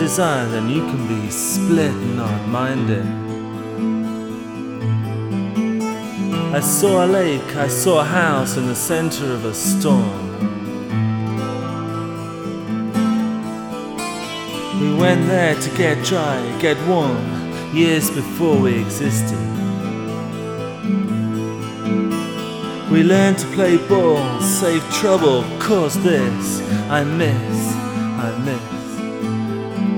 desire, then you can be split and not minded. I saw a lake, I saw a house in the center of a storm. We went there to get dry, get warm, years before we existed. We learned to play ball, save trouble, cause this I miss.